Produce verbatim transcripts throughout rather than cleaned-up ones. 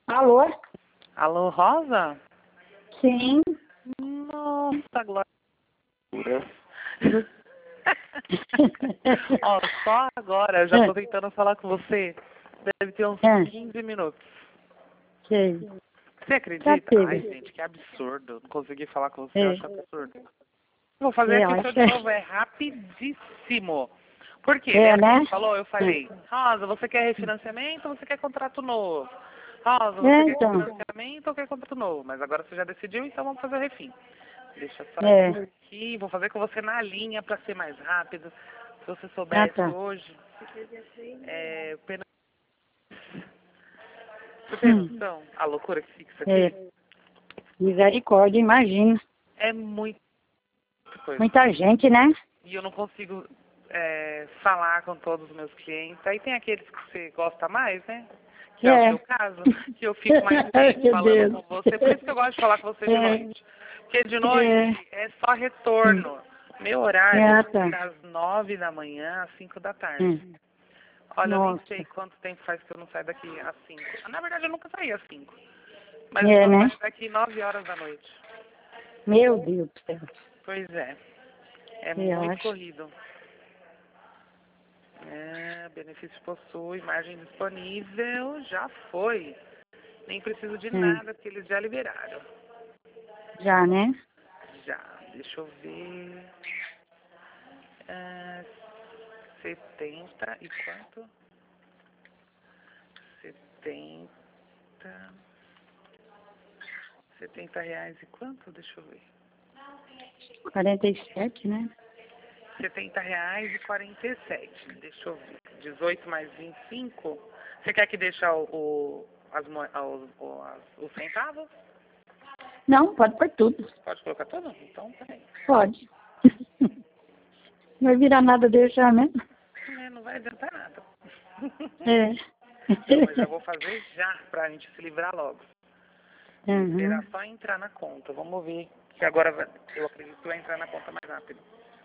Alô? Alô, Rosa? Sim. Nossa, Glória. Ó, só agora, já tô tentando falar com você. Deve ter uns É. quinze minutos. Sei. Você acredita? Já teve. Ai, gente, que absurdo. Não consegui falar com você, É. eu acho absurdo. Vou fazer É, aqui o seu de acho- novo, é rapidíssimo. Por quê? É, Lembra que a né? gente falou? Eu falei, Rosa, você quer refinanciamento ou você quer contrato novo? Rosa, você É, quer então. refinanciamento ou quer contrato novo? Mas agora você já decidiu, então vamos fazer o refim. Deixa eu só É. ir aqui, vou fazer com você na linha para ser mais rápido. Se você Ah, soubesse tá. hoje, é, pena... Você tem Hum. noção? A loucura que fica isso aqui? É. Misericórdia, imagina. É muita coisa. Muita gente, né? E eu não consigo é, falar com todos os meus clientes. Aí tem aqueles que você gosta mais, né? Que é, o É. seu caso, que eu fico mais Ai, tempo meu falando Deus. com você. Por isso que eu gosto de falar com você de É. noite. Porque de É. noite é só retorno. Meu horário É, é tá. das nove da manhã às cinco da tarde. Hum. Olha, eu nem Nossa. sei quanto tempo faz que eu não saio daqui às cinco. Na verdade, eu nunca saí às cinco. Mas É, eu né? saio daqui nove horas da noite. Meu Deus do céu. Pois é. É Eu muito acho. corrido. É, benefício possui, margem disponível, já foi. Nem preciso de Hum. nada, porque eles já liberaram. Já, né? Já, deixa eu ver. É, setenta e quanto? Setenta. Setenta reais e quanto? Deixa eu ver. quarenta e sete, né? Setenta reais e quarenta e sete. Deixa eu ver. Dezoito mais vinte e cinco. Você quer que deixe o, o, as, mo- os, o- as, os centavos? Não, pode pôr tudo. Pode colocar tudo? Então, peraí. Pode. Não vai virar nada deixar, né? É, não vai adiantar nada. É. Não, mas eu vou fazer já pra gente se livrar logo. E Uhum. esperar só entrar na conta. Vamos ver. Que agora vai- eu acredito que vai entrar na conta mais rápido.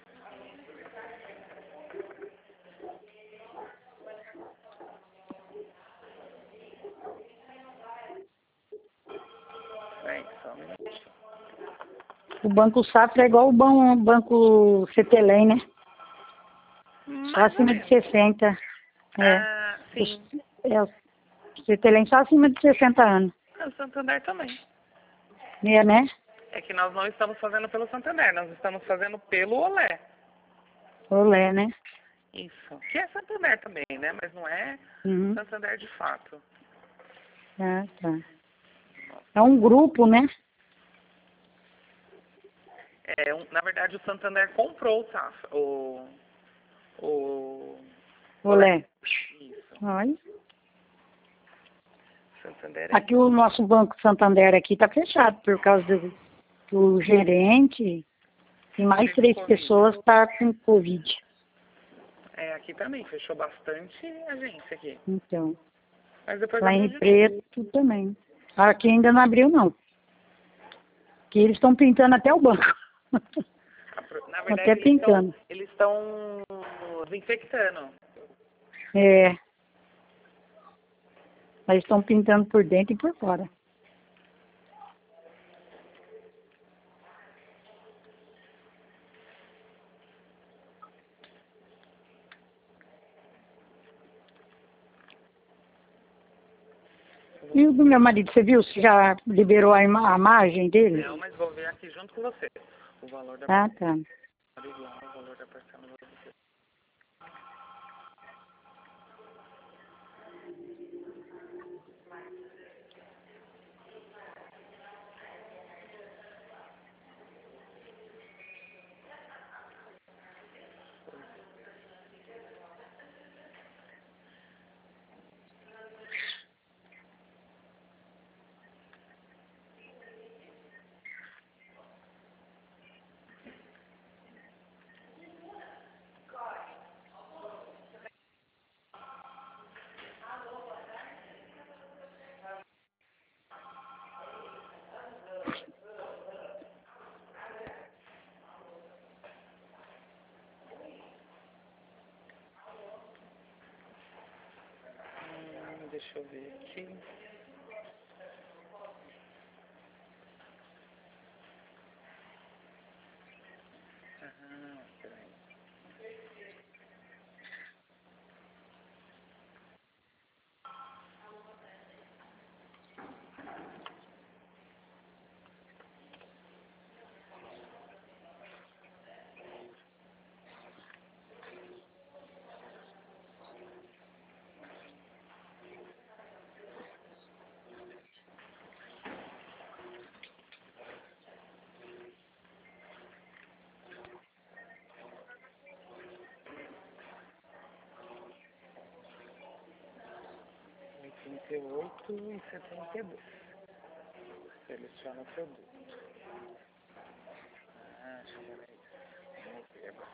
Peraí, só um minutinho. O Banco Safra é igual o ban- Banco Cetelém, né? Só Mais ou acima de menos. sessenta. É. Ah, sim. O, é, o Cetelém só acima de sessenta anos. O Santander também. É, né? É que nós não estamos fazendo pelo Santander, nós estamos fazendo pelo Olé. Olé, né? Isso. Que é Santander também, né? Mas não é Uhum. Santander de fato. Ah, tá. É um grupo, né? É, um- na verdade, o Santander comprou o Safra. O. O. Olé. Isso. Olha. Santander é. Aqui o nosso Banco Santander aqui tá fechado por causa do, do gerente e mais Teve três Covid. pessoas tá com Covid. É, aqui também fechou bastante agência aqui. Então, Mas depois lá abriu em de novo. Preto também. Aqui ainda não abriu, não. Que eles estão pintando até o banco. Na Até verdade, eles estão pintando. eles estão desinfectando. É. Mas estão pintando por dentro e por fora. E o do meu marido, você viu se já liberou a, ima- a margem dele? Não, mas vou ver aqui junto com você. O valor da Ah, tá. parcela igual, o valor da parcela no valor do- Hum, deixa eu ver aqui. e oito e setenta e dois. Seleciona o produto. Ah, acho que era isso. Vamos ver agora.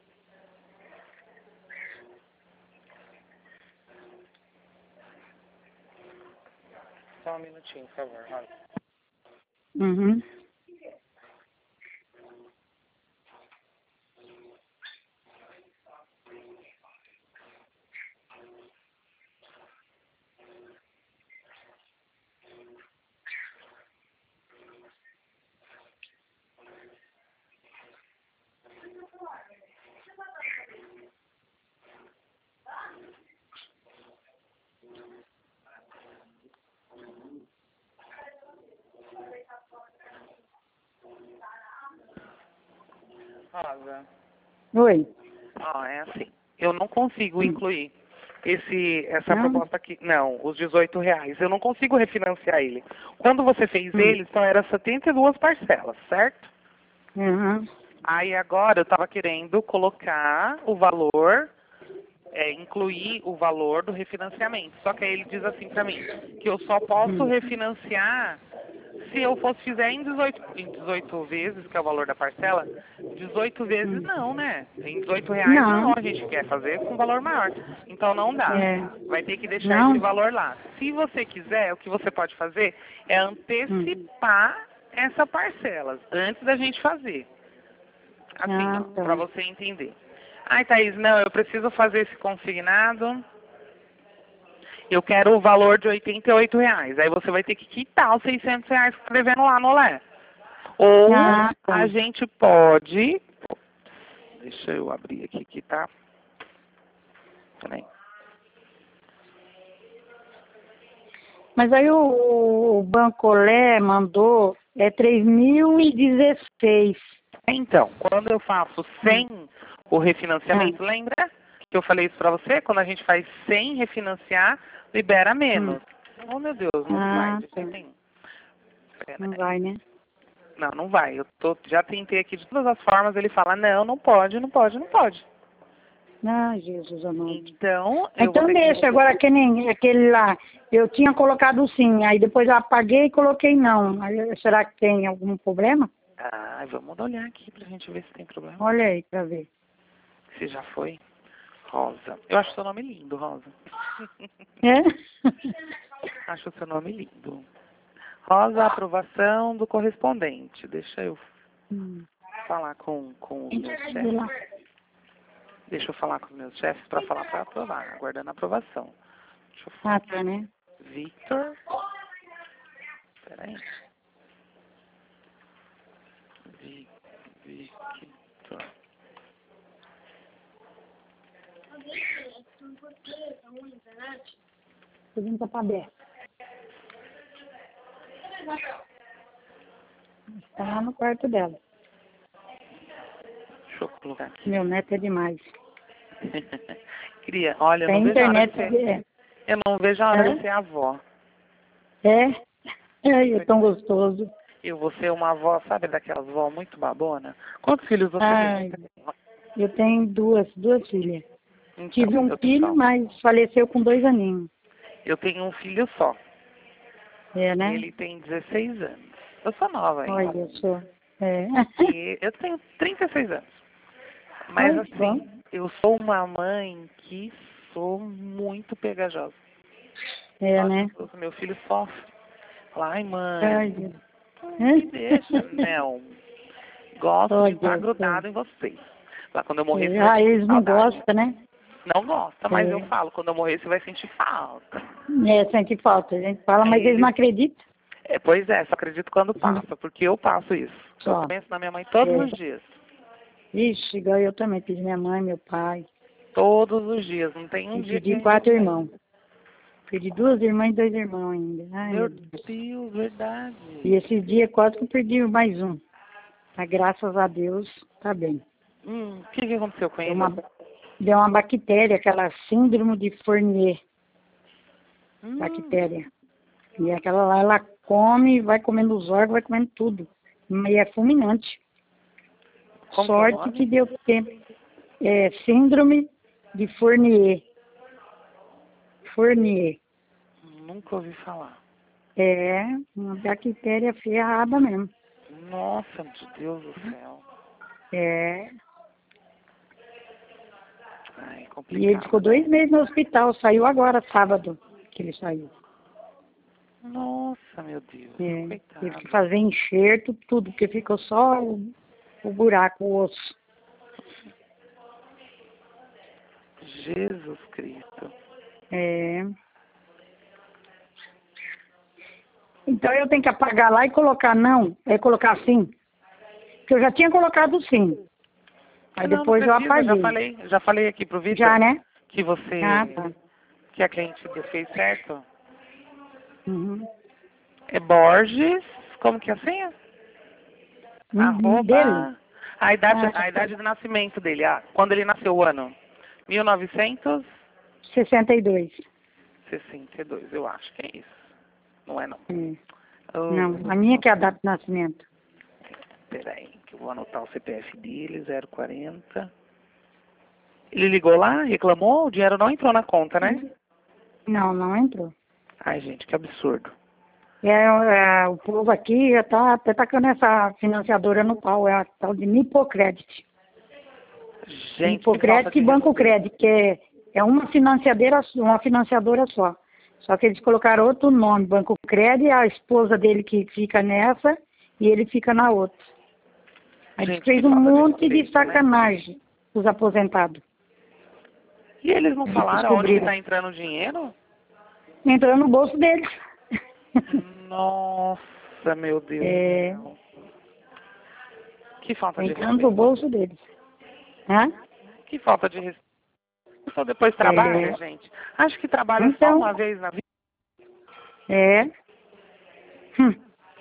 Só um minutinho, por favor, Rosa. Uhum. Rosa, Oi. ó, é assim. Eu não consigo Hum. incluir esse, essa Não? proposta aqui. Não, os dezoito reais. Eu não consigo refinanciar ele. Quando você fez Hum. ele, só era setenta e duas parcelas, certo? Uhum. Aí agora eu estava querendo colocar o valor, é, incluir o valor do refinanciamento. Só que aí ele diz assim para mim, que eu só posso Hum. refinanciar se eu fosse fizer em dezoito, em dezoito vezes, que é o valor da parcela. dezoito vezes Hum. não, né? Em dezoito reais não, Não. a gente quer fazer com valor maior. Então não dá. É. Vai ter que deixar Não? esse valor lá. Se você quiser, o que você pode fazer é Hum. antecipar essa parcela antes da gente fazer. Assim, Ah, ó, tá. para você entender. Ai, Thaís, não, eu preciso fazer esse consignado. Eu quero o valor de oitenta e oito reais. Aí você vai ter que quitar os seiscentos reais que está devendo lá no Lé. Ou Ah, tá. a gente pode... Deixa eu abrir aqui que tá. Peraí. Mas aí o, o Banco Lé mandou é três mil e dezesseis. Então, quando eu faço sem o refinanciamento, Ah. lembra que eu falei isso pra você? Quando a gente faz sem refinanciar, libera menos. Hum. Oh, meu Deus, não vai Ah, de tá. jeito nenhum. Não Peraí. vai, né? Não, não vai. Eu tô, já tentei aqui de todas as formas, ele fala, não, não pode, não pode, não pode. Ah, Jesus amado. Então, eu vou Então ter que... deixa, agora que nem aquele lá, eu tinha colocado sim, aí depois eu apaguei e coloquei não. Aí, será que tem algum problema? Ah, vamos olhar aqui pra gente ver se tem problema. Olha aí pra ver. Se já foi. Rosa. Eu acho seu nome lindo, Rosa. É? Acho seu nome lindo. Rosa, aprovação do correspondente. Deixa eu Hum. falar com, com os meus Vê lá. chefes. Deixa eu falar com os meus chefes para falar para aprovar, aguardando a aprovação. Deixa eu falar. Ah, tá, né? Victor. Peraí. Vi, Victor. Pergunta pra Bé. Está lá no quarto dela. Deixa eu colocar aqui. Meu neto é demais. Queria, olha, eu Tem não vejo a hora internet. de ser, É? eu não vejo a hora É? de ser avó. É? É, é tão gostoso. Eu vou ser uma avó, sabe, daquelas avó muito babona? Quantos filhos você Ai, tem? eu tenho duas, duas filhas. Então, Tive um eu filho, só. mas faleceu com dois aninhos. Eu tenho um filho só. É, né? Ele tem dezesseis anos. Eu sou nova ainda. Olha só. É. E eu tenho trinta e seis anos. Mas Olha, bom. assim, eu sou uma mãe que sou muito pegajosa. É, Nossa, né? o meu filho sofre. Fala, ai Ai, mãe, Deus. me deixa. Não. Gosto de estar Olha só. grudado em vocês. Lá quando eu morrer, você É. vai Ah, sentir eles não saudade. gostam, né? Não gosta, mas eu É. falo, quando eu morrer, você vai sentir falta. É, sente falta. A gente fala, mas Aí eles não eles. acreditam. É, pois é, só acredito quando passa, porque eu passo isso. Eu Só. penso na minha mãe todos É. os dias. Ixi, igual eu também. Pedi minha mãe, meu pai. Todos os dias, não tem um E dia que a pedi gente não quatro pensa. irmãos. Perdi duas irmãs e dois irmãos ainda. Ai, Meu meu Deus. Deus, verdade. E esses dias quase que eu perdi mais um. Mas graças a Deus, tá bem. Hum, o que, que aconteceu com Deu ele? uma, deu uma bactéria, aquela síndrome de Fournier. Hum, Bactéria. E aquela lá, ela come, vai comendo os órgãos, vai comendo tudo. E é fulminante. como que é o Sorte nome? que deu tempo. É síndrome de Fournier. Fournier. Nunca ouvi falar. É, uma bactéria ferrada mesmo. Nossa, meu Deus do céu. É. Ai, E ele complicado. ficou dois meses no hospital, saiu agora, sábado, que ele saiu. Nossa, meu Deus. É, Coitado. teve que fazer enxerto, tudo, porque ficou só o, o buraco, o osso. Jesus Cristo. É. Então eu tenho que apagar lá e colocar não, é colocar sim. Porque eu já tinha colocado sim. Aí Não, depois não eu precisa, já apaguei. falei, já falei aqui pro Vitor Já, né? que você, Ah, tá. que a cliente fez certo. Uhum. É Borges, como que é a senha? Uhum. Dele? Arroba, a idade, Ah, a idade de nascimento dele, ah, quando ele nasceu, o ano? mil novecentos e sessenta e dois. sessenta e dois, eu acho que é isso. Não é não. É. Oh, Não, a minha que é a data de nascimento. peraí, que eu vou anotar o C P F dele, zero quarenta. Ele ligou lá, reclamou, o dinheiro não entrou na conta, né? Não, não entrou. Ai, gente, que absurdo. É, é, o povo aqui já tá até tacando essa financiadora no pau, é a tal de Nipocredit. Gente, que falta Nipocredit de e Banco respeito. Crédito, que é, é uma financiadora, uma financiadora só. Só que eles colocaram outro nome, Banco Crédito, a esposa dele que fica nessa e ele fica na outra. Aí eles Gente, fez que um falta de monte de respeito, né? sacanagem, os aposentados. E eles não Eles falaram onde que descobriram. tá entrando o dinheiro? Entrou no bolso deles. Nossa, meu Deus É, do céu. Que falta de entrando pro respeito. bolso deles. Hã? Que falta de respeito. Só depois trabalha, É, gente. Acho que trabalha só então, uma vez na vida. é. Hum,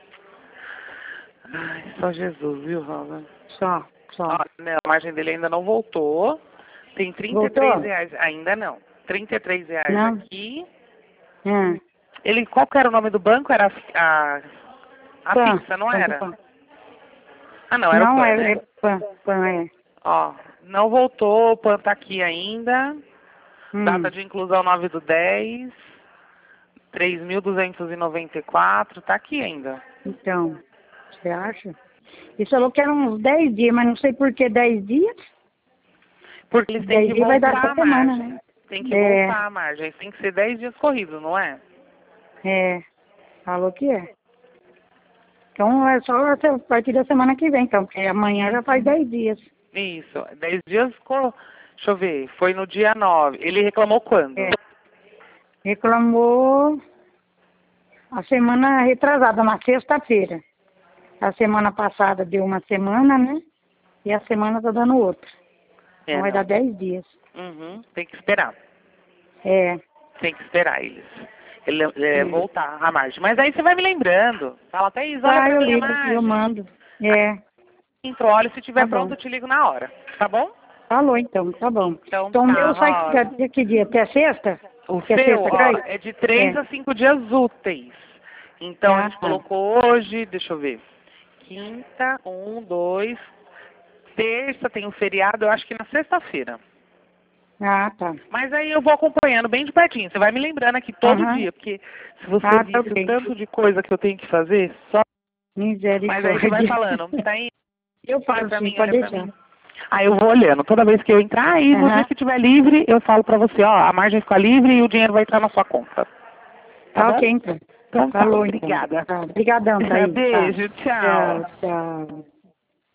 Ai, só Jesus, viu, Rosa? só, só. Ó, né, a margem dele ainda não voltou. Tem trinta e três Voltou? reais. Ainda não. trinta e três reais Não? aqui. Hum. Ele, qual que era o nome do banco? Era a, a, a Pan, fixa, não Banco era? Pan. Ah, não, era o Não, PAN, é, né? é Pan, Pan, é. Ó, não voltou, o PAN tá aqui ainda. Data Hum. de inclusão nove do dez. três mil duzentos e noventa e quatro. Tá aqui ainda. Então, você acha? Ele falou que eram uns dez dias, mas não sei por que dez dias. Porque eles têm dez que dias vai dar voltar essa a semana, margem. né? Tem que É, voltar a margem. Tem que ser dez dias corridos, não é? é. Falou que é. Então é só a partir da semana que vem, então, porque amanhã já faz dez dias. Isso. dez dias. co- Deixa eu ver. Foi no dia nove. Ele reclamou quando? É. Reclamou a semana retrasada, na sexta-feira. A semana passada deu uma semana, né? E a semana tá dando outra. É, Então vai não. dar dez dias. Uhum. Tem que esperar. É. Tem que esperar eles. Ele, é, Hum. voltar a margem. Mas aí você vai me lembrando. Fala, Thaís, olha Tá, pra eu mim a ligo, eu margem. mando. É, Entrou, olha, se tiver tá pronto bom. eu te ligo na hora. Tá bom? Falou então, tá bom. Então Então o tá, meu sai Rosa. até que dia? Até sexta? O Até seu, sexta ó, cai? é de três É. a cinco dias úteis. Então a Ah, gente tá. colocou hoje, deixa eu ver. Quinta, um, dois. Terça tem um feriado, eu acho que na sexta-feira. Ah, tá. Mas aí eu vou acompanhando bem de pertinho. Você vai me lembrando aqui todo Aham. dia, porque se você Ah, tá visse o ok. tanto de coisa que eu tenho que fazer, só. Mas aí você vai Misericórdia. falando, tá aí? Eu Olha falo pra sim, mim, pode olha pra deixar. mim. Aí eu vou olhando. Toda vez que eu entrar, aí você Aham. que estiver livre, eu falo pra você, ó, a margem fica livre e o dinheiro vai entrar na sua conta. Tá Tá bom? ok, então. Então tá, Falou, então. obrigada. Tá. Obrigadão, Thaís. Tá. Beijo, tchau. Tchau, tchau.